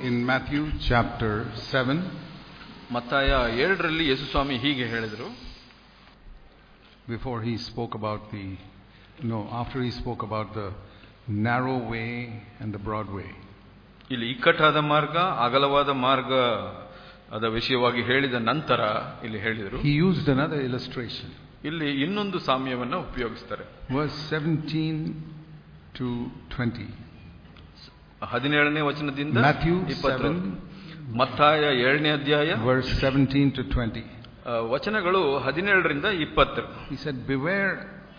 in Matthew chapter 7. ಮತ್ತಾಯ 7ರಲ್ಲಿ ಯೇಸು ಸ್ವಾಮಿ ಹೀಗೆ ಹೇಳಿದರು. After he spoke about the narrow way and the broad way. ಇಲ್ಲಿ ಇಕ್ಕಟ್ಟಾದ ಮಾರ್ಗ, ಅಗಲವಾದ ಮಾರ್ಗ ಅದ ವಿಷಯವಾಗಿ ಹೇಳಿದ ನಂತರ ಇಲ್ಲಿ ಹೇಳಿದರು. He used another illustration. ಇಲ್ಲಿ ಇನ್ನೊಂದು ಸಾಮ್ಯವನ್ನು ಉಪಯೋಗಿಸ್ತಾರೆ. Verse 17 to 20. 17ನೇ ವಚನದಿಂದ Matthew 7, ಮತ್ತಾಯ 7ನೇ ಅಧ್ಯಾಯ verse 17 to 20. ವಚನಗಳು 17ರಿಂದ 20. He said, beware,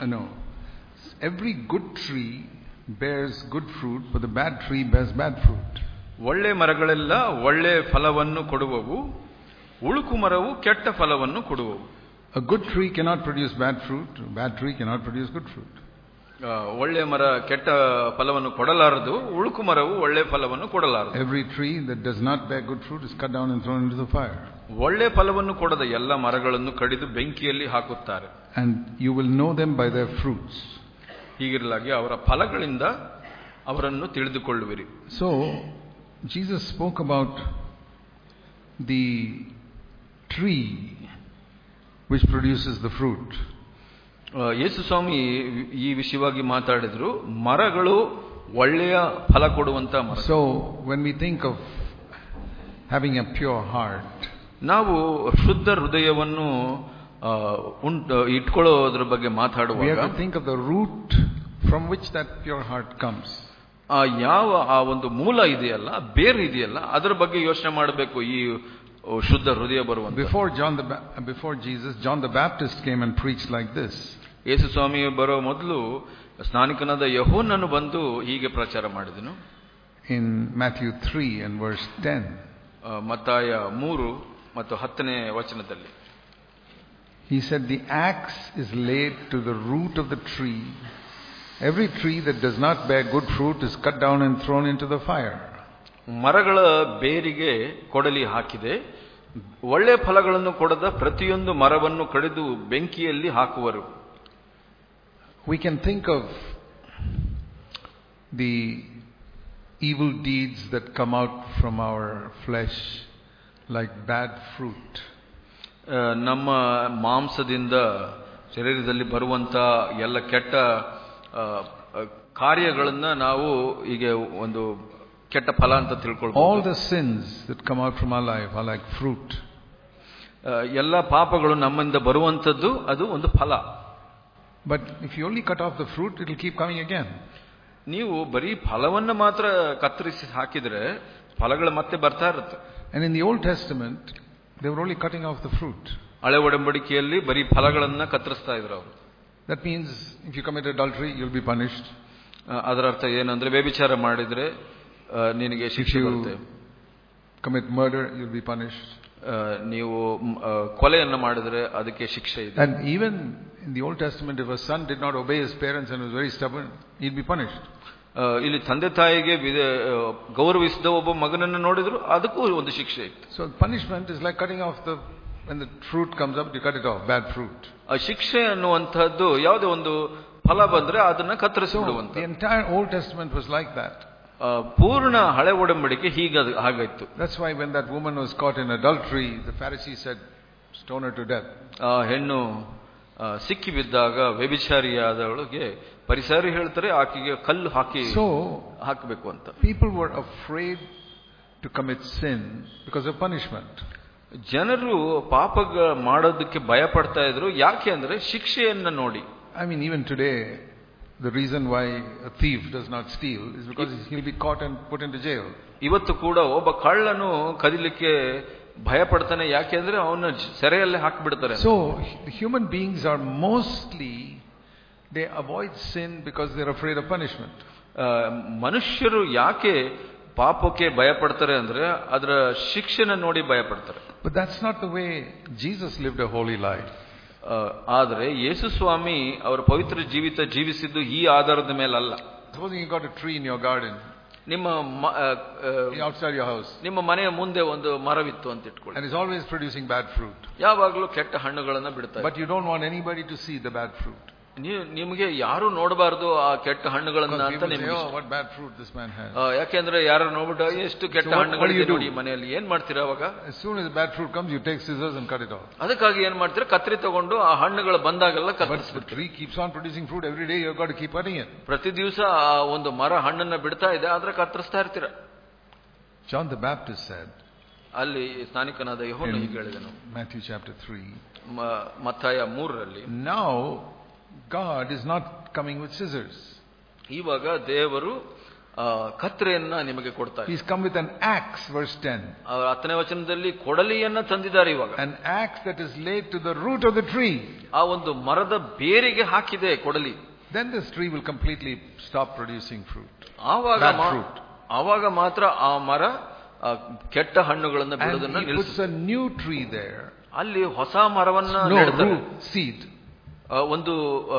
every good tree bears good fruit, but the bad tree bears bad fruit. ಒಳ್ಳೆ ಮರಗಳೆಲ್ಲ ಒಳ್ಳೆ ಫಲವನ್ನು ಕೊಡುವವು, ಉಳುಕು ಮರವು ಕೆಟ್ಟ ಫಲವನ್ನು ಕೊಡುವವು. A good tree cannot produce bad fruit, a bad tree cannot produce good fruit. ಒಳ್ಳೆ ಮರ ಕೆಟ್ಟ ಫಲವನ್ನು ಕೊಡಲಾರದು, ಉಳುಕು ಮರವು ಒಳ್ಳೆ ಫಲವನ್ನು ಕೊಡಲಾರದು. Every tree that does not bear good fruit is cut down and thrown into the fire. ಒಳ್ಳೆ ಫಲವನ್ನು ಕೊಡದ ಎಲ್ಲ ಮರಗಳನ್ನು ಕಡಿದು ಬೆಂಕಿಯಲ್ಲಿ ಹಾಕುತ್ತಾರೆ. And you will know them by their fruits. ಹೀಗಿರಲಾಗಿ ಅವರ ಫಲಗಳಿಂದ ಅವರನ್ನು ತಿಳಿದುಕೊಳ್ಳುವಿರಿ. So Jesus spoke about the tree which produces the fruit. ಯೇಸು ಸ್ವಾಮಿ ಈ ವಿಷಯವಾಗಿ ಮಾತಾಡಿದ್ರು, ಮರಗಳು ಒಳ್ಳೆಯ ಫಲ ಕೊಡುವಂತ ಮರ. So when we think of having a pure heart, ನಾವು ಶುದ್ಧ ಹೃದಯವನ್ನು ಇಟ್ಕೊಳ್ಳೋದ್ರ ಬಗ್ಗೆ ಮಾತಾಡುವಾಗ we have to think of the root from which that pure heart comes. ಆ ಒಂದು ಮೂಲ ಇದೆಯಲ್ಲ, ಬೇರು ಇದೆಯಲ್ಲ, ಅದರ ಬಗ್ಗೆ ಯೋಚನೆ ಮಾಡಬೇಕು. ಈ ಶುದ್ಧ ಹೃದಯ ಬರುವಂತ. Before Jesus, John the Baptist came and preached like this. ಯೇಸು ಸ್ವಾಮಿ ಬರೋ ಮೊದಲು ಸ್ನಾನಿಕನಾದ ಯೋಹಾನನು ಬಂದು ಹೀಗೆ ಪ್ರಚಾರ ಮಾಡಿದನು. In Matthew 3 and verse 10. ಮತ್ತಾಯ 3 ಮತ್ತು 10ನೇ ವಚನದಲ್ಲಿ he said, the axe is laid to the root of the tree. Every tree that does not bear good fruit is cut down and thrown into the fire. ಮರಗಳ ಬೇರಿಗೆ ಕೊಡಲಿ ಹಾಕಿದೆ, ಒಳ್ಳೆ ಫಲಗಳನ್ನು ಕೊಡದ ಪ್ರತಿಯೊಂದು ಮರವನ್ನು ಕಡಿದು ಬೆಂಕಿಯಲ್ಲಿ ಹಾಕುವರು. We can think of the evil deeds that come out from our flesh like bad fruit. ನಮ್ಮ ಮಾಂಸದಿಂದ ಶರೀರದಲ್ಲಿ ಬರುವಂತ ಎಲ್ಲ ಕೆಟ್ಟ ಕಾರ್ಯಗಳನ್ನ ನಾವು ಈಗ ಒಂದು ಕೆಟ್ಟ ಫಲ ಅಂತ ತಿಳ್ಕೊಳ್ಬಹುದು. All the sins that come out from our life are like fruit. ಎಲ್ಲ ಪಾಪಗಳು ನಮ್ಮಿಂದ ಬರುವಂತದ್ದು ಅದು ಒಂದು ಫಲ. But if you only cut off the fruit, it will keep coming again. ನೀವು ಬರೀ ಫಲವನ್ನು ಮಾತ್ರ ಕತ್ತರಿಸಿ ಹಾಕಿದ್ರೆ ಫಲಗಳು ಮತ್ತೆ ಬರ್ತಾ ಇರುತ್ತೆ. And in the Old Testament, they were only cutting off the fruit. ಹಳೆ ಒಡಂಬಡಿಕೆಯಲ್ಲಿ ಬರೀ ಫಲಗಳನ್ನ ಕತ್ತರಿಸ್ತಾ ಇದ್ರು ಅವರು. That means if you commit adultery, you'll be punished. ಅದರ ಅರ್ಥ ಏನಂದ್ರೆ, ವ್ಯಭಿಚಾರ ಮಾಡಿದ್ರೆ ನಿನಗೆ ಶಿಕ್ಷೆ ಬರುತ್ತೆ. Commit murder, you'll be punished. ನೀವು ಕೊಲೆಯನ್ನು ಮಾಡಿದ್ರೆ ಅದಕ್ಕೆ ಶಿಕ್ಷೆ ಇದೆ. And even in the Old Testament, if a son did not obey his parents and was very stubborn, he'd be punished. ಇಲ್ಲಿ ತಂದೆ ತಾಯಿಗೆ ಗೌರವಿಸಿದ ಒಬ್ಬ ಮಗನನ್ನು ನೋಡಿದ್ರು ಅದಕ್ಕೂ ಒಂದು ಶಿಕ್ಷೆ ಇತ್ತು. So punishment is like cutting off when the fruit comes up, you cut it off, bad fruit. ಆ ಶಿಕ್ಷೆ ಅನ್ನುವಂಥದ್ದು ಯಾವುದೇ ಒಂದು ಫಲ ಬಂದ್ರೆ ಅದನ್ನ ಕತ್ತರಿಸಿ ಬಿಡುವಂತ. The entire Old Testament was like that. ಪೂರ್ಣ ಹಳೆ ಒಡಂಬಡಿಕೆ ಹಾಗಾಯ್ತು. That's why when that woman was caught in adultery, the Pharisees said, stone her to death. ಹೆಣ್ಣು ಸಿಕ್ಕಿ ಬಿದ್ದಾಗ ವ್ಯಭಿಚಾರಿಯಾದವಳಿಗೆ ಪರಿಸರಿ ಹೇಳ್ತಾರೆ ಆಕೆಗೆ ಕಲ್ಲು ಹಾಕಬೇಕು ಅಂತ. People were afraid to commit sin because of punishment. ಜನರು ಪಾಪ ಮಾಡೋದಕ್ಕೆ ಭಯ ಪಡ್ತಾ ಇದ್ರು. ಯಾಕೆ ಅಂದ್ರೆ ಶಿಕ್ಷೆಯನ್ನ ನೋಡಿ. I mean, even today, the reason why a thief does not steal is because he'll be caught and put into jail. ಇವತ್ತು ಕೂಡ ಒಬ್ಬ ಕಳ್ಳನು ಕದಿಲಿಕ್ಕೆ ಭಯ ಪಡ್ತಾನೆ. ಯಾಕೆ ಅಂದ್ರೆ ಅವನ ಸೆರೆಯಲ್ಲೇ ಹಾಕಿಬಿಡ್ತಾರೆ. So human beings are mostly, they avoid sin because they're afraid of punishment. ಮನುಷ್ಯರು ಯಾಕೆ ಪಾಪಕ್ಕೆ ಭಯ ಪಡ್ತಾರೆ ಅಂದ್ರೆ ಅದರ ಶಿಕ್ಷೆನ ನೋಡಿ ಭಯ ಪಡ್ತಾರೆ. But that's not the way Jesus lived a holy life. ಆದರೆ ಯೇಸು ಸ್ವಾಮಿ ಅವರ ಪವಿತ್ರ ಜೀವಿತ ಜೀವಿಸಿದ್ದು ಈ ಆಧಾರದ ಮೇಲೆ ಅಲ್ಲ. Supposing you got a tree in your garden, ನಿಮ್ಮ outside your house, ನಿಮ್ಮ ಮನೆಯ ಮುಂದೆ ಒಂದು ಮರವಿತ್ತು ಅಂತ ಇಟ್ಕೊಳ್ಳಿ, and it's always producing bad fruit. ಯಾವಾಗಲೂ ಕೆಟ್ಟ ಹಣ್ಣುಗಳನ್ನ ಬಿಡ್ತಾ ಇದೆ. But you don't want anybody to see the bad fruit. ನಿಮಗೆ ಯಾರು ನೋಡಬಾರದು ಆ ಕೆಟ್ಟ ಹಣ್ಣುಗಳನ್ನ ಅಂತ ನಿಮಗೆ. What bad fruit this man has. ಯಾಕೆಂದ್ರೆ ಯಾರು ನೋಡ್ಬಿಟ್ಟು ಎಷ್ಟು ಕೆಟ್ಟ ಹಣ್ಣುಗಳಿದೆ ನೋಡಿ ಮನೆಯಲ್ಲಿ, ಏನ್ ಮಾಡ್ತೀರಾ ಅವಾಗ? As soon as the bad fruit comes, you take scissors and cut it off. ಅದಕ್ಕಾಗಿ ಏನ್ ಮಾಡ್ತೀರಾ, ಕತ್ರಿ ತಗೊಂಡು ಆ ಹಣ್ಣುಗಳು ಬಂದಾಗೆಲ್ಲ ಕತ್ತರಿಸ್ಬಿಡ್ತೀರಾ. The tree keeps on producing fruit every day. You've got to keep cutting it. ಪ್ರತಿ ದಿವಸ ಆ ಒಂದು ಮರ ಹಣ್ಣನ್ನ ಬಿಡ್ತಾ ಇದೆ, ಆದ್ರೆ ಕತ್ತರಿಸ್ತಾ ಇರ್ತೀರಾ. John the Baptist said, ಅಲ್ಲಿ ಸ್ನಾನಿಕನಾದ ಯೋಹನ ಹೀಗೆ ಹೇಳಿದನು, Matthew chapter 3, ಮತ್ತಾಯ 3ರಲ್ಲಿ, now God is not coming with scissors. ಇವಾಗ ದೇವರು ಕತ್ರೆಯನ್ನ ನಿಮಗೆ ಕೊಡ್ತಾರೆ. He's come with an axe, verse 10. 10ನೇ ವಚನದಲ್ಲಿ ಕೊಡಲಿಯನ್ನ ತಂದಿದ್ದಾರೆ. ಇವಾಗ an axe that is laid to the root of the tree. ಆ ಒಂದು ಮರದ ಬೇರಿಗೆ ಹಾಕಿದೆ ಕೊಡಲಿ. Then this tree will completely stop producing fruit. ಆವಾಗ ಮಾತ್ರ ಆ ಮರ ಕೆಟ್ಟ ಹಣ್ಣುಗಳನ್ನು ಬಿಡುವುದನ್ನ ನಿಲ್ಲಿಸುತ್ತೆ. He puts a new tree there. ಅಲ್ಲಿ ಹೊಸ ಮರವನ್ನ ನೆಡ್ತಾರೆ, seed, ಒಂದು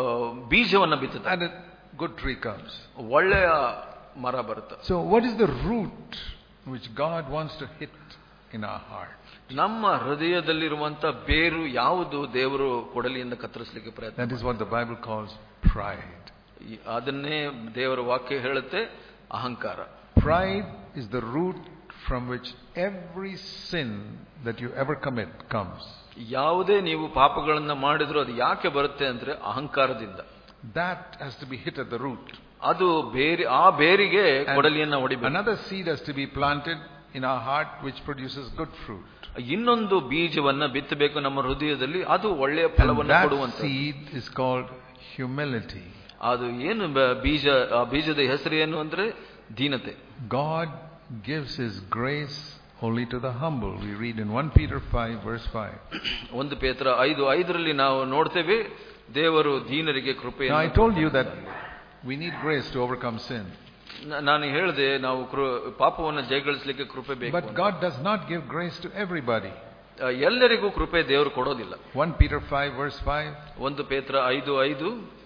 ಬೀಜವನ್ನ ಬಿತ್ತುತ್ತೆ, and a good tree comes. ಒಳ್ಳೆಯ ಮರ ಬರುತ್ತೆ. So what is the root which God wants to hit in our heart? ನಮ್ಮ ಹೃದಯದಲ್ಲಿರುವಂತ ಬೇರು ಯಾವುದು ದೇವರು ಕೊಡಲಿಯಿಂದ ಕತ್ತರಿಸಲಿಕ್ಕೆ ಪ್ರಯತ್ನ. That is what the Bible calls pride. ಅದನ್ನೇ ದೇವರ ವಾಕ್ಯ ಹೇಳುತ್ತೆ, ಅಹಂಕಾರ. Pride is the root from which every sin that you ever commit comes. ಯಾವುದೇ ನೀವು ಪಾಪಗಳನ್ನ ಮಾಡಿದ್ರು ಅದು ಯಾಕೆ ಬರುತ್ತೆ ಅಂದ್ರೆ ಅಹಂಕಾರದಿಂದ. That has to be hit at the root. ಅದು ಬೇರೆ, ಆ ಬೇರಿಗೆ ಕೊಡಲಿಯನ್ನ ಹೊಡಿಬೇಕು. Another seed has to be planted in our heart which produces good fruit. ಇನ್ನೊಂದು ಬೀಜವನ್ನ ಬಿತ್ತಬೇಕು ನಮ್ಮ ಹೃದಯದಲ್ಲಿ, ಅದು ಒಳ್ಳೆಯ ಫಲವನ್ನು ಕೊಡುವಂತ. That seed is called humility. ಅದು ಏನು ಬೀಜ, ಆ ಬೀಜದ ಹೆಸರು ಏನು ಅಂದ್ರೆ ದೀನತೆ. God gives his grace only to the humble. We read in 1 Peter 5 verse 5. 1 ಪೇತ್ರ 5:5ರಲ್ಲಿ ನಾವು ನೋಡ್ತೇವೆ, ದೇವರು ದೀನರಿಗೆ ಕೃಪೆಯನ್ನು. Now I told you that we need grace to overcome sin. ನಾನು ಹೇಳಿದೆ ನಾವು ಪಾಪವನ್ನು ಜಯಗಳಿಸಲಿಕ್ಕೆ ಕೃಪೆ ಬೇಕು. But God does not give grace to everybody. ಎಲ್ಲರಿಗೂ ಕೃಪೆ ದೇವರು ಕೊಡೋದಿಲ್ಲ. 1 Peter 5 verse 5. 1 ಪೇತ್ರ 5:5.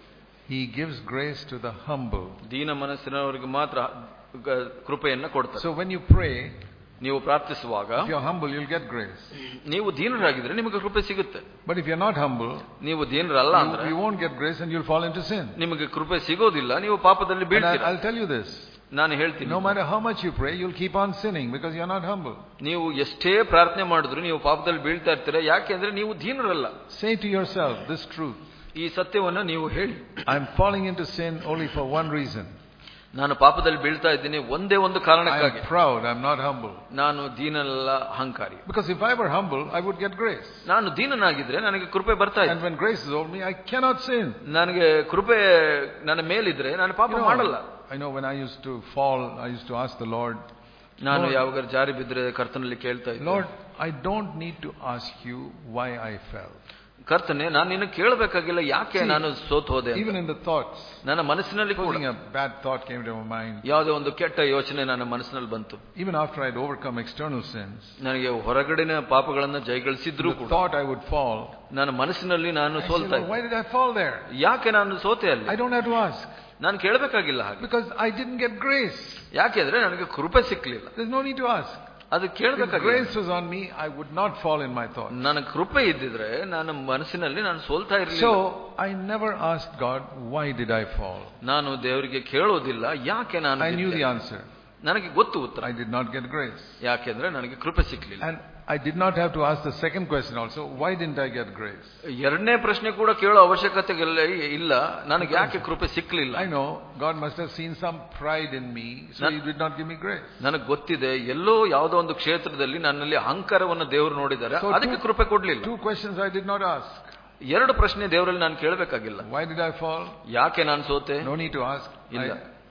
He gives grace to the humble. ದೀನ ಮನಸ್ಸಿನವರಿಗೆ ಮಾತ್ರ ಕೃಪೆಯನ್ನು ಕೊಡ್ತಾರೆ. So when you pray, ನೀವು ಪ್ರಾರ್ಥಿಸುವಾಗ, if you're humble, you'll get grace. ನೀವು ದೀನರಾಗಿದ್ರೆ ನಿಮಗೆ ಕೃಪೆ ಸಿಗುತ್ತೆ. But if you're not humble, ನೀವು ದೀನರಲ್ಲ ಅಂದ್ರೆ you won't get grace and you'll fall into sin. ನಿಮಗೆ ಕೃಪೆ ಸಿಗೋದಿಲ್ಲ, ನೀವು ಪಾಪದಲ್ಲಿ ಬೀಳ್ತೀರಾ. I'll tell you this. ನಾನು ಹೇಳ್ತೀನಿ, no matter how much you pray, you'll keep on sinning because you're not humble. ನೀವು ಎಷ್ಟೇ ಪ್ರಾರ್ಥನೆ ಮಾಡಿದ್ರು ನೀವು ಪಾಪದಲ್ಲಿ ಬೀಳ್ತಾ ಇರ್ತೀರಾ, ಯಾಕೆಂದ್ರೆ ನೀವು ದೀನರಲ್ಲ. Say to yourself this truth. ಈ ಸತ್ಯವನ್ನ ನೀವು ಹೇಳಿ, I'm falling into sin only for one reason. ನಾನು ಪಾಪದಲ್ಲಿ ಬೀಳ್ತಾ ಇದ್ದೀನಿ ಒಂದೇ ಒಂದು ಕಾರಣಕ್ಕಾಗಿ. I'm proud, I'm not humble. ನಾನು ದೀನನಲ್ಲ, ಅಹಂಕಾರಿ. Because if I were humble, I would get grace. ನಾನು ದೀನನಾಗಿದ್ರೆ ನನಗೆ ಕೃಪೆ ಬರ್ತಾ ಇದೆ. And when grace is over me, I cannot sin. ನನಗೆ ಕೃಪೆ ನನ್ನ ಮೇಲಿದ್ರೆ ನಾನು ಪಾಪ ಮಾಡಲ್ಲ. I know when I used to fall, I used to ask the Lord. ನಾನು ಯಾವಾಗ ಜಾರಿ ಬಿದ್ರೆ ಕರ್ತನಲ್ಲಿ ಕೇಳ್ತಾ ಇದ್ದೆ, Lord, I don't need to ask you why I fell. ಕರ್ತನೆ, ನಾನು ನಿನ್ನ ಕೇಳಬೇಕಾಗಿಲ್ಲ ಯಾಕೆ ನಾನು ಸೋತು ಹೋದೆ. Even in the thoughts, ನನ್ನ ಮನಸ್ಸಿನಲ್ಲಿ ಕೂಡ a bad thought came to my mind. ಯಾವುದೋ ಒಂದು ಕೆಟ್ಟ ಯೋಚನೆ ನನ್ನ ಮನಸ್ಸಿನಲ್ಲಿ ಬಂತು. Even after I'd overcome external sins, ನನಗೆ ಹೊರಗಡೆನ ಪಾಪಗಳನ್ನ ಜಯಗಳಿಸಿದ್ರು ಕೂಡ thought I would fall. ನನ್ನ ಮನಸ್ಸಿನಲ್ಲಿ ನಾನು ಸೋಲ್ತಾ ಇದ್ದೆ. Why did I fall there? ಯಾಕೆ ನಾನು ಸೋತೆ ಅಲ್ಲಿ? I don't have to ask. ನಾನು ಕೇಳಬೇಕಾಗಿಲ್ಲ ಹಾಗೆ. Because I didn't get grace. ಯಾಕೆಂದ್ರೆ ನನಗೆ ಕೃಪೆ ಸಿಕ್ಕಲಿಲ್ಲ. There's no need to ask. ಅದು ಕೇಳಬೇಕಾಗಿಲ್ಲ. Grace was on me, I would not fall in my thoughts. ನನಗೆ ಕೃಪೆ ಇದ್ದಿದ್ರೆ ನನ್ನ ಮನಸ್ಸಿನಲ್ಲಿ ನಾನು ಸೋಲ್ತಾ ಇರಲಿಲ್ಲ. So I never asked God, why did I fall? ನಾನು ದೇವರಿಗೆ ಕೇಳೋದಿಲ್ಲ ಯಾಕೆ ನಾನು. I knew the answer. ನನಗೆ ಗೊತ್ತು ಉತ್ತರ. I did not get grace. ಯಾಕೆಂದ್ರೆ ನನಗೆ ಕೃಪೆ ಸಿಕ್ಕಲಿಲ್ಲ. And I did not have to ask the second question also, why didn't I get grace? ಎರಡನೇ ಪ್ರಶ್ನೆ ಕೂಡ ಕೇಳೋ ಅವಶ್ಯಕತೆ ಇಲ್ಲ, ನನಗೆ ಯಾಕೆ ಕೃಪೆ ಸಿಕ್ಕಲಿಲ್ಲ. I know God must have seen some pride in me, so he did not give me grace. ನನಗೆ ಗೊತ್ತಿದೆ, ಎಲ್ಲೋ ಯಾವುದೋ ಒಂದು ಕ್ಷೇತ್ರದಲ್ಲಿ ನನ್ನಲ್ಲಿ ಅಹಂಕಾರವನ್ನು ದೇವರು ನೋಡಿದ್ದಾರೆ, ಅದಕ್ಕೆ ಕೃಪೆ ಕೊಡ್ಲಿಲ್ಲ. Two questions I did not ask. ಎರಡು ಪ್ರಶ್ನೆ ದೇವರಲ್ಲಿ ನಾನು ಕೇಳಬೇಕಾಗಿಲ್ಲ. Why did I fall? ಯಾಕೆ ನಾನು ಸೋತೆ? No need to ask. ಇಲ್ಲ,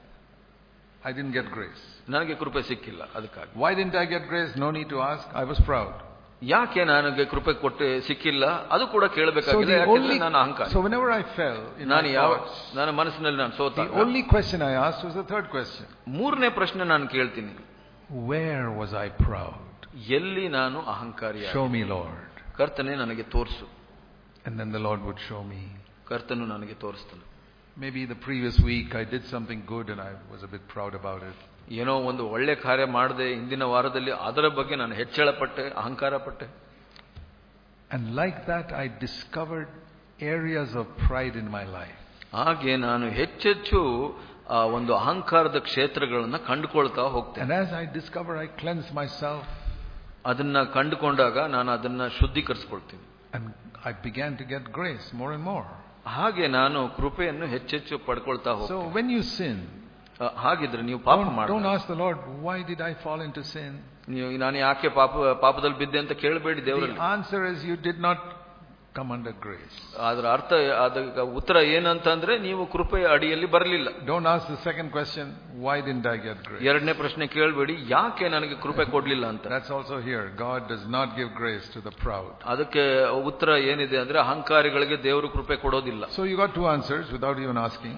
I didn't get grace. ನನಗೆ ಕೃಪೆ ಸಿಕ್ಕಿಲ್ಲ, ಅದಕ್ಕಾಗಿ. Why didn't I get grace? No need to ask. I was proud. ಯಾಕೆ ನನಗೆ ಕೃಪೆ ಕೊಟ್ಟೆ ಸಿಕ್ಕಿಲ್ಲ, ಅದು ಕೂಡ ಕೇಳಬೇಕಾಗಿಲ್ಲ, ಯಾಕೆಂದ್ರೆ ನಾನು ಅಹಂಕಾರ. So whenever I fell in my thoughts, ನನ್ನ ಮನಸ್ಸಿನಲ್ಲಿ ನಾನು ಸೋತ, the only question I asked was the third question. ಮೂರನೇ ಪ್ರಶ್ನೆ ನಾನು ಕೇಳ್ತೀನಿ, where was I proud? ಎಲ್ಲಿ ನಾನು ಅಹಂಕಾರಿ? Show me, Lord. ಕರ್ತನೆ ನನಗೆ ತೋರಿಸು. And then the Lord would show me. ಕರ್ತನು ನನಗೆ ತೋರಿಸ್ತಾನೆ. Maybe the previous week I did something good and I was a bit proud about it. ಏನೋ ಒಂದು ಒಳ್ಳೆ ಕಾರ್ಯ ಮಾಡಿದೆ ಹಿಂದಿನ ವಾರದಲ್ಲಿ, ಅದರ ಬಗ್ಗೆ ನಾನು ಹೆಚ್ಚಳ ಪಟ್ಟೆ, ಅಹಂಕಾರ ಪಟ್ಟೆ. And like that I discovered areas of pride in my life. ಹಾಗೆ ನಾನು ಹೆಚ್ಚೆಚ್ಚು ಒಂದು ಅಹಂಕಾರದ ಕ್ಷೇತ್ರಗಳನ್ನ ಕಂಡುಕೊಳ್ತಾ ಹೋಗ್ತೇನೆ. And as I discover, I cleanse myself. ಅದನ್ನ ಕಂಡುಕೊಂಡಾಗ ನಾನು ಅದನ್ನ ಶುದ್ಧೀಕರಿಸಿಕೊಳ್ತೀನಿ. And I began to get grace more and more. ಹಾಗೆ ನಾನು ಕೃಪೆಯನ್ನು ಹೆಚ್ಚೆಚ್ಚು ಪಡ್ಕೊಳ್ತಾ ಹೋಗ್ತೇನೆ. So when you sin, ಹಾಗಿದ್ರೆ ನೀವು ಪಾಪ ಮಾಡಿ, don't ask the Lord, why did I fall into sin? ನೀವು ನಾನು ಯಾಕೆ ಪಾಪದಲ್ಲಿ ಬಿದ್ದೆ ಅಂತ ಕೇಳಬೇಡಿ ದೇವರಲ್ಲಿ. The answer is you did not come under grace. ಅದರ ಅರ್ಥ, ಅದಕ್ಕೆ ಉತ್ತರ ಏನಂತಂದ್ರೆ ನೀವು ಕೃಪೆಯ ಅಡಿಯಲ್ಲಿ ಬರಲಿಲ್ಲ. Don't ask the second question, why didn't I get grace? ಎರಡನೇ ಪ್ರಶ್ನೆ ಕೇಳಬೇಡಿ, ಯಾಕೆ ನನಗೆ ಕೃಪೆ ಕೊಡ್ಲಿಲ್ಲ ಅಂತ. That's also here. God does not give grace to the proud. ಅದಕ್ಕೆ ಉತ್ತರ ಏನಿದೆ ಅಂದ್ರೆ ಅಹಂಕಾರಿಗಳಿಗೆ ದೇವರು ಕೃಪೆ ಕೊಡೋದಿಲ್ಲ. So you got two answers without even asking.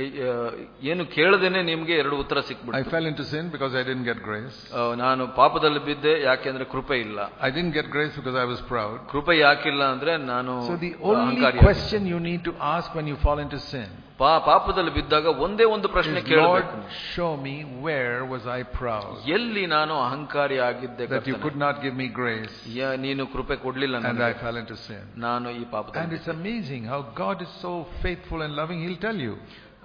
ಏನು ಕೇಳದೇನೆ ನಿಮ್ಗೆ ಎರಡು ಉತ್ತರ ಸಿಕ್ಬಿಟ್ಟು. I fell into sin because I didn't get grace. ನಾನು ಪಾಪದಲ್ಲಿ ಬಿದ್ದೆ ಯಾಕೆಂದ್ರೆ ಕೃಪೆ ಇಲ್ಲ. I didn't get grace because I was proud. ಕೃಪೆ ಯಾಕಿಲ್ಲ ಅಂದ್ರೆ ನಾನು. So the only question you need to ask when you fall into sin, ಪಾಪದಲ್ಲಿ ಬಿದ್ದಾಗ ಒಂದೇ ಒಂದು ಪ್ರಶ್ನೆ ಕೇಳಬೇಕು. Lord, show me where was I proud? ಎಲ್ಲಿ ನಾನು ಅಹಂಕಾರಿ ಆಗಿದ್ದೆ that you could not give me grace. ನೀನು ಕೃಪೆ ಕೊಡ್ಲಿಲ್ಲ and I fell into sin. ನಾನು ಈ ಪಾಪದಲ್ಲಿ. And it's amazing how God is so faithful and loving. He'll tell you.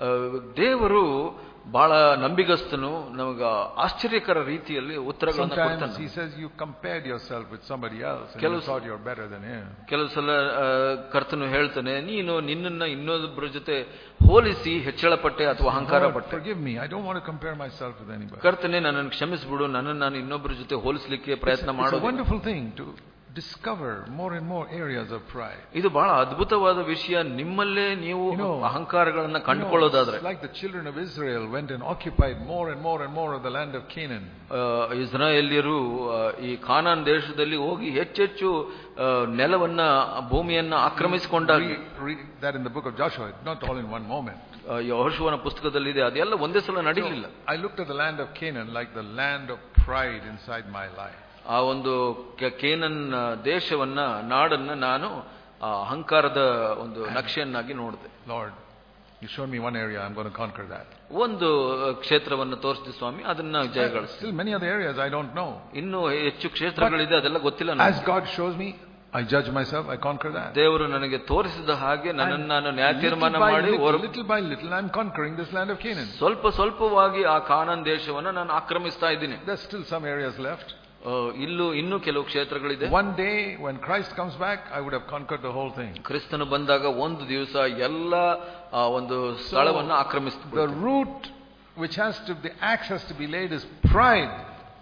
ದೇವರು ಬಹಳ ನಂಬಿಗಸ್ತನು, ನಮಗ ಆಶ್ಚರ್ಯಕರ ರೀತಿಯಲ್ಲಿ ಉತ್ತರಗಳನ್ನು ಕೊಡ್ತಾನೆ. Sometimes he says you compared yourself with somebody else and you thought you're better than him. ಕೆಲವು ಸಲ ಕರ್ತನು ಹೇಳ್ತಾನೆ, ನೀನು ನಿನ್ನನ್ನ ಇನ್ನೊಬ್ಬರ ಜೊತೆ ಹೋಲಿಸಿ ಹೆಚ್ಚಳಪಟ್ಟೆ ಅಥವಾ ಅಹಂಕಾರ ಪಟ್ಟೆ. Forgive me, I don't want to compare myself with anybody. ಕರ್ತನೆ ನನ್ನನ್ನು ಕ್ಷಮಿಸಿಬಿಡು, ನನ್ನನ್ನು ನಾನು ಇನ್ನೊಬ್ಬರ ಜೊತೆ ಹೋಲಿಸಲಿಕ್ಕೆ ಪ್ರಯತ್ನ ಮಾಡೋದು. It's a wonderful thing to discover more and more areas of pride. ಇದು ಬಹಳ ಅದ್ಭುತವಾದ ವಿಷಯ. ನಿಮ್ಮಲ್ಲೇ ನೀವು ಅಹಂಕಾರಗಳನ್ನು ಕಂಡುಕೊಳ್ಳೋದಾದ್ರೆ. Like the children of Israel went and occupied more and more and more of the land of Canaan. ಇಸ್ರಾಯೇಲ್ಯರು ಈ ಕಾನಾನ್ ದೇಶದಲ್ಲಿ ಹೋಗಿ ಹೆಚ್ಚೆಚ್ಚು ನೆಲವನ್ನ, ಭೂಮಿಯನ್ನ ಆಕ್ರಮಿಸಿಕೊಂಡಾಗ. Read that in the book of Joshua, not all in one moment. ಯೆಹೋಶುವನ ಪುಸ್ತಕದಲ್ಲಿ ಇದೆ, ಅದೆಲ್ಲ ಒಂದೇ ಸಲ ನಡೆಯಲಿಲ್ಲ. I looked at the land of Canaan like the land of pride inside my life. ಆ ಒಂದು ಕೇನನ್ ದೇಶವನ್ನ, ನಾಡನ್ನ ನಾನು ಅಹಂಕಾರದ ಒಂದು ನಕ್ಷೆಯನ್ನಾಗಿ ನೋಡಿದೆ. Lord, you showed me one area, I'm going to conquer that. ಒಂದು ಕ್ಷೇತ್ರವನ್ನು ತೋರಿಸಿದ ಸ್ವಾಮಿ, ಅದನ್ನ ಜಯಗಳಿಸಿ. Still many other areas I don't know. ಇನ್ನೂ ಹೆಚ್ಚು ಕ್ಷೇತ್ರಗಳಿದೆ, ಅದೆಲ್ಲ ಗೊತ್ತಿಲ್ಲ ನನಗೆ. As God shows me, I judge myself, I conquer that. ದೇವರು ನನಗೆ ತೋರಿಸಿದ ಹಾಗೆ ನನ್ನನ್ನು ನಾನು ನ್ಯಾಯ ತೀರ್ಮಾನ ಮಾಡಿ, little by little I'm conquering this land of Canaan. ಸ್ವಲ್ಪವಾಗಿ ಆ ಕಾನಾನ್ ದೇಶವನ್ನು ನಾನು ಆಕ್ರಮಿಸ್ತಾ ಇದ್ದೀನಿ. There's still some areas left. ಇನ್ನೂ ಕೆಲವು ಕ್ಷೇತ್ರಗಳಿದೆ. One day when Christ comes back, I would have conquered the whole thing. ಕ್ರಿಸ್ತನು ಬಂದಾಗ ಒಂದು ದಿವಸ ಎಲ್ಲ ಒಂದು ಸ್ಥಳವನ್ನು ಆಕ್ರಮಿಸ್ತಾರೆ. The root which the axe has to be laid is pride.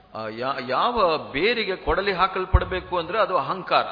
ಯಾವ ಬೇರಿಗೆ ಕೊಡಲಿ ಹಾಕಲ್ಪಡಬೇಕು ಅಂದ್ರೆ ಅದು ಅಹಂಕಾರ.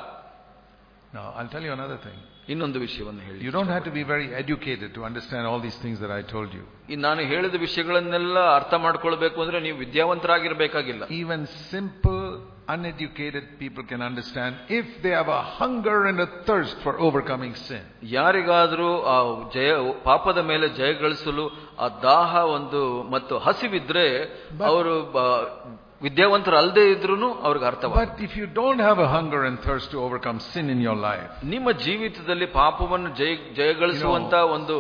Now I'll tell you another thing. ಇನ್ನೊಂದು ವಿಷಯವನ್ನು ಹೇಳಿ. You don't have to be very educated to understand all these things that I told you. ನಾನು ಹೇಳಿದ ವಿಷಯಗಳನ್ನೆಲ್ಲ ಅರ್ಥ ಮಾಡ್ಕೊಳ್ಬೇಕು ಅಂದ್ರೆ ನೀವು ವಿದ್ಯಾವಂತರಾಗಿರ್ಬೇಕಾಗಿಲ್ಲ. Even simple uneducated people can understand if they have a hunger and a thirst for overcoming sin. ಯಾರಿಗಾದರೂ ಆ ಪಾಪದ ಮೇಲೆ ಜಯಗಳಿಸಲು ಆ ದಾಹ ಒಂದು ಮತ್ತು ಹಸಿವಿದ್ರೆ ಅವರು ವಿದ್ಯಾವಂತರು ಅಲ್ಲದೆ ಇದ್ರೂ ಅವ್ರಿಗೆ ಅರ್ಥವಾಗುತ್ತೆ. But if you don't have a hunger and thirst to overcome sin in your life, ನಿಮ್ಮ ಜೀವಿತದಲ್ಲಿ ಪಾಪವನ್ನು ಜಯಗಳಿಸುವಂತ ಒಂದು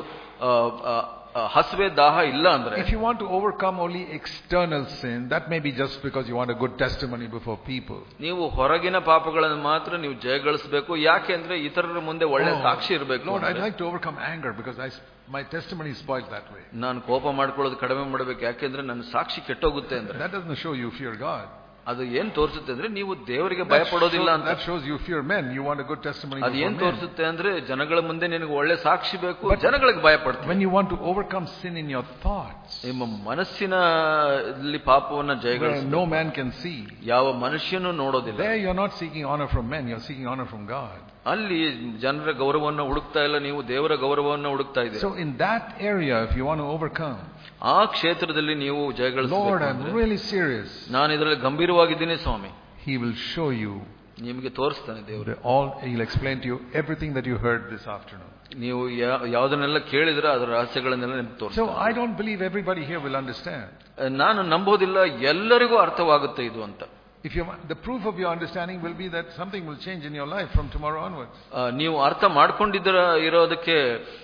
ಹಸಿವೆ ದಾಹ ಇಲ್ಲ ಅಂದ್ರೆ, if you want to overcome only external sin, that may be just because you want a good testimony before people. ನೀವು ಹೊರಗಿನ ಪಾಪಗಳನ್ನು ಮಾತ್ರ ನೀವು ಜಯಗಳಿಸಬೇಕು, ಯಾಕೆಂದ್ರೆ ಇತರರ ಮುಂದೆ ಒಳ್ಳೆ ಸಾಕ್ಷಿ ಇರಬೇಕು. Lord, I'd like to overcome anger because my testimony is spoiled that way. ನಾನು ಕೋಪ ಮಾಡ್ಕೊಳ್ಳೋದು ಕಡಿಮೆ ಮಾಡಬೇಕು, ಯಾಕೆಂದ್ರೆ ನನ್ನ ಸಾಕ್ಷಿ ಕೆಟ್ಟೋಗುತ್ತೆ ಅಂದ್ರೆ. That doesn't show you fear God. ಅದು ಏನ್ ತೋರಿಸುತ್ತೆ ಅಂದ್ರೆ ನೀವು ದೇವರಿಗೆ ಭಯ ಪಡೋದಿಲ್ಲ ಅಂತ. That shows you fear men. You want a good testimony. ಅದು ಏನ್ ತೋರಿಸುತ್ತೆ ಅಂದ್ರೆ ಜನಗಳ ಮುಂದೆ ನಿನಗೆ ಒಳ್ಳೆ ಸಾಕ್ಷಿ ಬೇಕು, ಜನಗಳಿಗೆ ಭಯ ಪಡ್ತೀವಿ. When you want to overcome sin in your thoughts, ನಿಮ್ಮ ಮನಸ್ಸಿನಲ್ಲಿ ಪಾಪವನ್ನ ಜಯಗಳಿಸಿ no man can see, ಯಾವ ಮನುಷ್ಯನೂ ನೋಡೋದಿಲ್ಲ. there you're not seeking honor from men, you're seeking honor from God. ಅಲ್ಲಿ ಜನರ ಗೌರವವನ್ನು ಹುಡುಕ್ತಾ ಇಲ್ಲ, ನೀವು ದೇವರ ಗೌರವವನ್ನು ಹುಡುಕ್ತಾ ಇದ್ದೀರಿ. So in that area, if you want to overcome, ಆ ಕ್ಷೇತ್ರದಲ್ಲಿ ನೀವು ಜಯಗಳಿಸಬೇಕು. Lord, I'm really serious. ನಾನು ಇದರಲ್ಲಿ ಗಂಭೀರವಾಗಿದ್ದೀನಿ ಸ್ವಾಮಿ. He will show you. ನಿಮಗೆ ತೋರಿಸ್ತಾನೆ ದೇವರು. He'll explain to you everything that you heard this afternoon. ನೀವು ಯಾವುದನ್ನೆಲ್ಲ ಕೇಳಿದ್ರೆ ಅದರ ರಹಸ್ಯಗಳನ್ನೆಲ್ಲ ನಿಮಗೆ ತೋರಿಸ್ತಾನೆ. So I don't believe everybody here will understand. ನಾನು ನಂಬೋದಿಲ್ಲ ಎಲ್ಲರಿಗೂ ಅರ್ಥವಾಗುತ್ತೆ ಇದು ಅಂತ. The proof of your understanding will be that something will change in your life from tomorrow onwards. ನೀವು ಅರ್ಥ ಇರೋದಕ್ಕೆ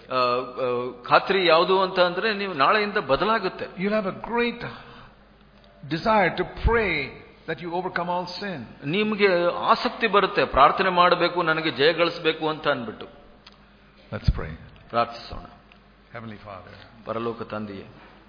ಖಾತ್ರಿ ಯಾವುದು ಅಂತ ಅಂದ್ರೆ ನೀವು ನಾಳೆಯಿಂದ ಬದಲಾಗುತ್ತೆ. You'll have a great desire to pray that you overcome all sin. ನಿಮಗೆ ಆಸಕ್ತಿ ಬರುತ್ತೆ, ಪ್ರಾರ್ಥನೆ ಮಾಡಬೇಕು, ನನಗೆ ಜಯಗಳಿಸಬೇಕು ಅಂತ ಅನ್ಬಿಟ್ಟು. Let's pray. ಪ್ರಾರ್ಥಿಸೋಣ. Heavenly Father, ಪರಲೋಕ ತಂದೆಯೇ,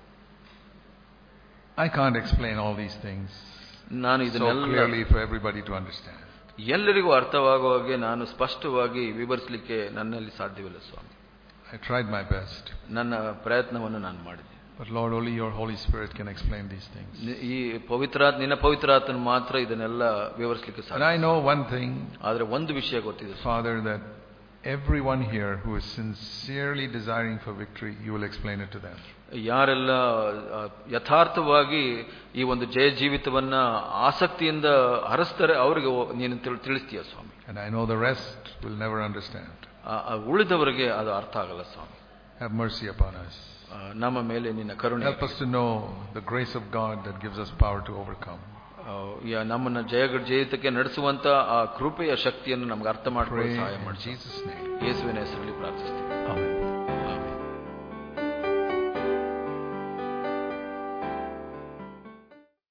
I can't explain all these things ನಾನು so ಇದನ್ನೆಲ್ಲ clearly for everybody to understand. ಎಲ್ಲರಿಗೂ ಅರ್ಥವಾಗುವ ಹಾಗೆ ನಾನು ಸ್ಪಷ್ಟವಾಗಿ ವಿವರಿಸಲಿಕ್ಕೆ ನನ್ನಲ್ಲಿ ಸಾಧ್ಯವಿಲ್ಲ ಸ್ವಾಮಿ. I tried my best. ನನ್ನ ಪ್ರಯತ್ನವನ್ನು ನಾನು ಮಾಡಿದೆ. But Lord, only your Holy Spirit can explain these things. ಈ ನಿನ್ನ ಪವಿತ್ರಾತ್ಮನು ಮಾತ್ರ ಇದನ್ನೆಲ್ಲ ವಿವರಿಸಲಿಕ್ಕೆ And ಸಾಧ್ಯ. I know one thing, ಆದರೆ ಒಂದು ವಿಷಯ ಗೊತ್ತಿದೆ Father, that everyone here who is sincerely desiring for victory, you will explain it to them. ಯಾರೆಲ್ಲ ಯಥಾರ್ಥವಾಗಿ ಈ ಒಂದು ಜಯ ಜೀವಿತವನ್ನ ಆಸಕ್ತಿಯಿಂದ ಹರಿಸ್ತಾರೆ ಅವರಿಗೆ ನೀನು ತಿಳಿಸ್ತೀಯ ಸ್ವಾಮಿ. And I know the rest will never understand. ಉಳಿದವರಿಗೆ ಅದು ಅರ್ಥ ಆಗಲ್ಲ ಸ್ವಾಮಿ. Have mercy upon us. ನಮ್ಮ ಮೇಲೆ ನಿನ್ನ ಕರುಣೆ. Help us to know the grace of God that gives us power to overcome. ನಮ್ಮನ್ನ ಜಯಿತಕ್ಕೆ ನಡೆಸುವಂತ ಆ ಕೃಪೆಯ ಶಕ್ತಿಯನ್ನು ನಮಗೆ ಅರ್ಥ ಮಾಡಿಕೊಳ್ಳಲು ಸಹಾಯ ಮಾಡಿ. Jesus name. ಯೇಸುವಿನ ಹೆಸರಲ್ಲಿ ಪ್ರಾರ್ಥಿಸ್ತೀವಿ. Amen.